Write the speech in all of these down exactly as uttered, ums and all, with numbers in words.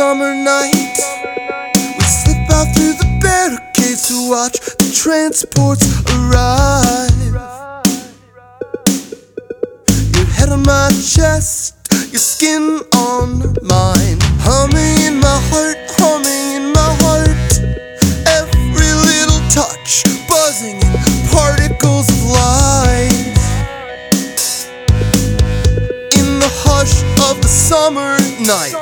summer night. We slip out through the barricades to watch the transports arrive. Your head on my chest, your skin on mine. Humming in my heart, humming in my heart. Every little touch, buzzing in particles of light. In the hush of the summer night,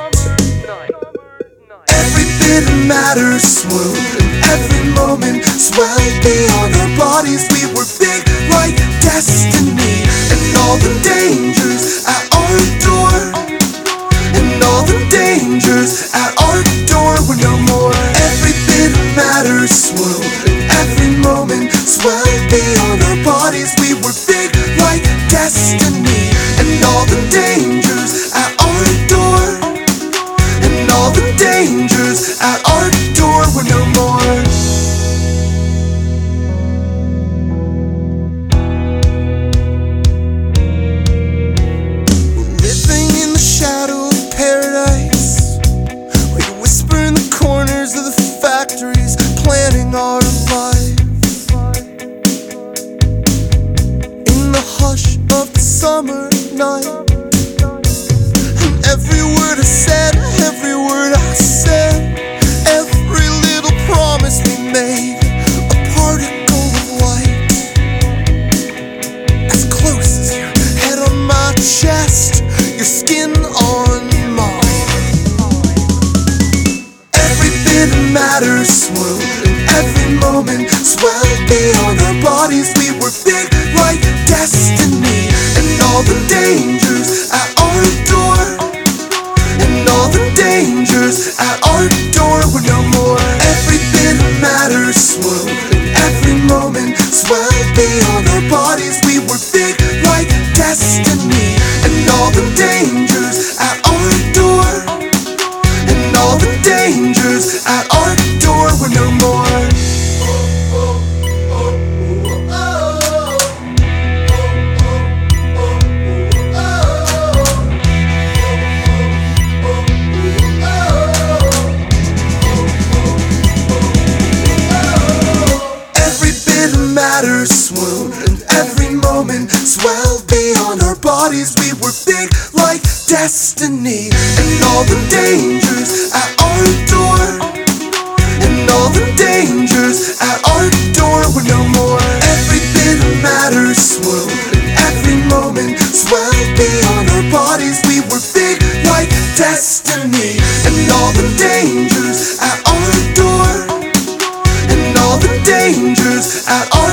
every bit of matter swooned, and every moment swelled beyond our bodies. We were big like destiny, and all the dangers at our door, and all the dangers at our door were no more. Every bit of matter swooned, and every moment swelled beyond our bodies. We were big like destiny, and all the dangers at our door, and all the dangers at our door were no more. We're living in the shadow of paradise. We whisper in the corners of the factories, planning our lives. In the hush of the summer night, and every word I said, every word I said, every little promise we made, a particle of light, as close as your head on my chest, your skin on mine. Every bit of matter swooned, and every moment swelled beyond our bodies. We were big like destiny, and all the dangers at our door, and all the dangers at our door were no more. Every bit of matter swooned, and every moment swelled beyond our bodies. We were big like destiny, and all the dangers at our door, and all the dangers at our door were no more. Matter swooned, and every moment swelled beyond our bodies. We were big like destiny, and all the dangers at our door, and all the dangers at our door were no more. Every bit of matter swooned, and every moment swelled beyond our bodies. We were big like destiny, and all the dangers at our door, and all the dangers at our